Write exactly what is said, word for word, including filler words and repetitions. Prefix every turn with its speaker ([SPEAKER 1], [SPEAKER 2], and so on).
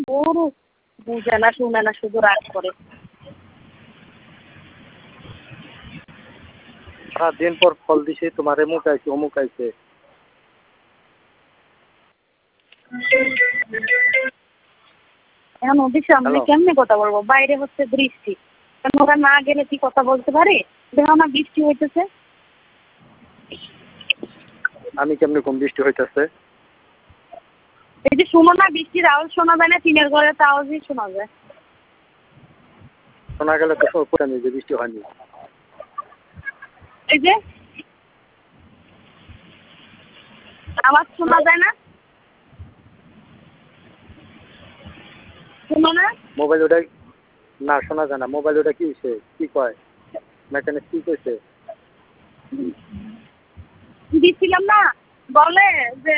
[SPEAKER 1] ওর বুঝে না শুনে না, শুধু রাগ করে।
[SPEAKER 2] সাত দিন পর ফল দিছি, তোমার এমুক আইছে অমুক আইছে।
[SPEAKER 1] এখন ওদের সামনে কেমনে কথা বলবো? বাইরে হচ্ছে বৃষ্টি, ওরা না গেলে কি কথা বলতে পারে? দেখো না বৃষ্টি হইতেছে।
[SPEAKER 2] আমি কেমনে কম বৃষ্টি হইতেছে?
[SPEAKER 1] এই যে শুনো না, বৃষ্টির আওয়াজ শোনা যায় না? টিনের ঘরের আওয়াজই শোনা যায়।
[SPEAKER 2] শোনা গেলে তো জানি যে বৃষ্টি হয়নি।
[SPEAKER 1] এই যে আওয়াজ শোনা যায় না? শোনো না?
[SPEAKER 2] মোবাইল ওটাই না, শোনা যায় না। মোবাইল ওটা কি হয়েছে? কি কয় মেকানিক? কি কইছে?
[SPEAKER 1] দিচ্ছিলাম না, বলে যে